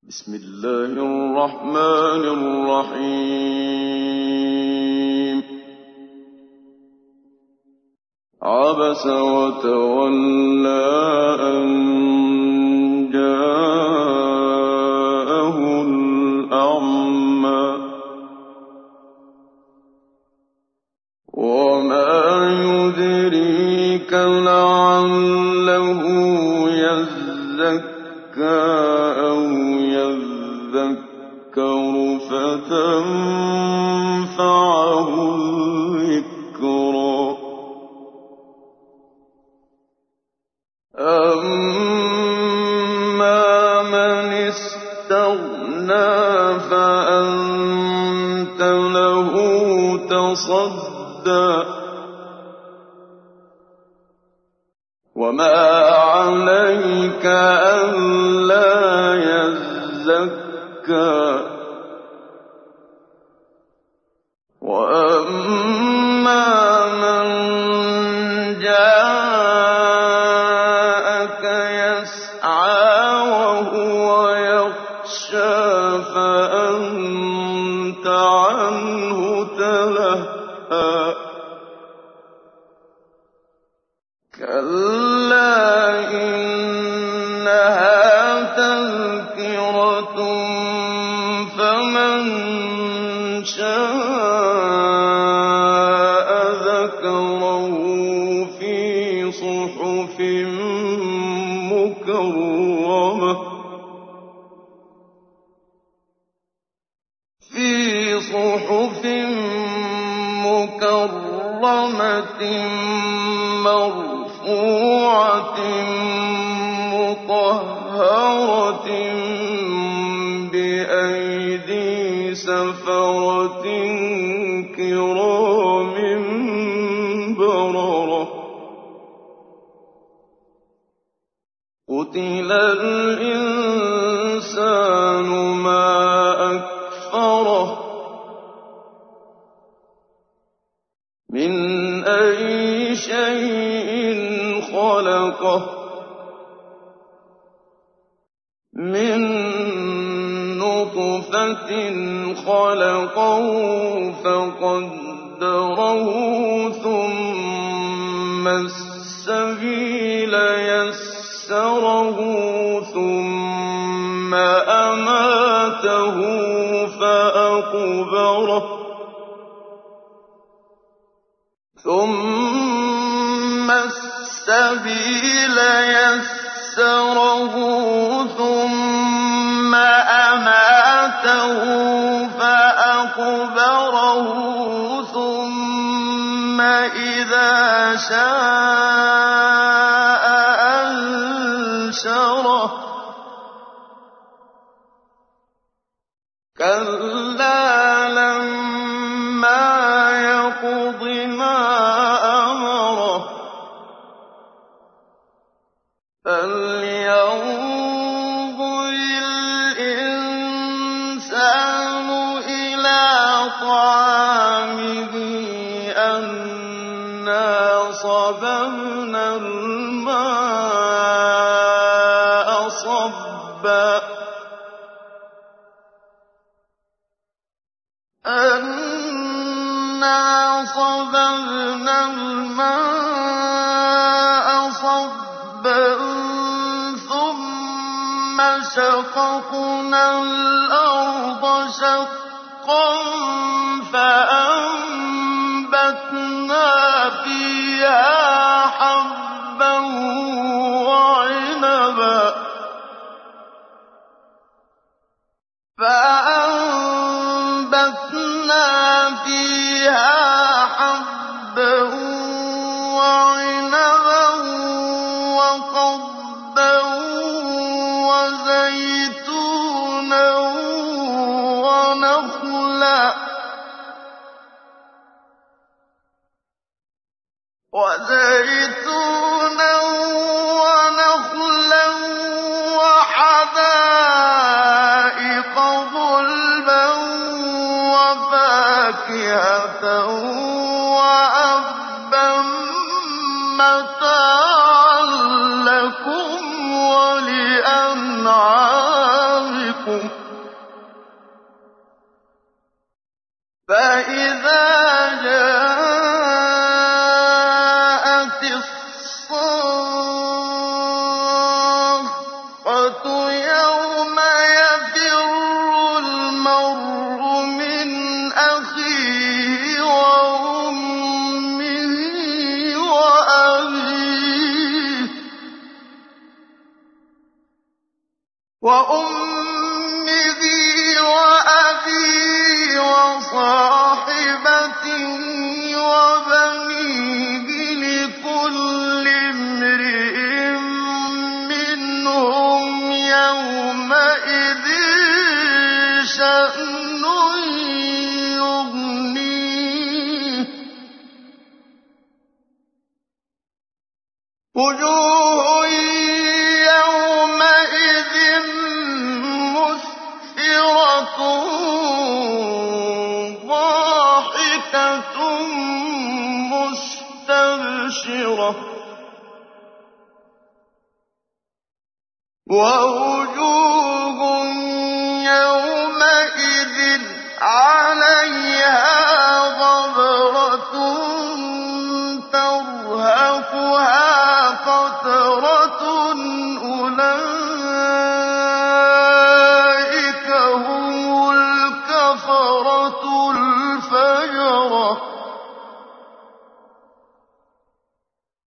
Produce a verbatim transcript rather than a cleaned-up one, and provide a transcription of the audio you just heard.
بسم الله الرحمن الرحيم. عبس وتولى أن جاءه الأعمى وما يدريك لعله يزكى أو يذكر فتنفعه الذكرى. أما من استغنى فأنت له تصدى وما عليك ألا يزكى. وأما من جاءك يسعى وهو يخشى فأنت عنه تلهى. كلا إنها تذكرة فمن شاء ذكره في صحف مكرمة في صحف مكرمة مرفوعة مطهرة بأيدي سفرة كرام بررة. قتل الإنسان ما أكفره من أي شيء خلقه من نطفة خلقه فقدره ثم السبيل يسره ثم أماته فأقبره ثم السبيل يسره ثم أماته فأقبره ثم إذا شاء أنشره. كلا لما يقض ما أمره فلينظر الإنسان إلى طعامه أنا صببنا الماء صبا أنا صببنا الماء صبا ثم شققنا الأرض شقا فأنبتنا فيها حبا وعنبا فأنبتنا فيها حبا وعنبا وقضبا وزيتونا ونخلا وزيتونا ونخلا وحدائق غلبا وفاكهة وأبا متاعا لكم ولأنعامكم. وأمه وأبيه وصاحبته وبنيه لكل امرئ منهم يومئذ شأن يغنيه وجوه يومئذ مسفرة ضاحكة مستبشرة ووجوه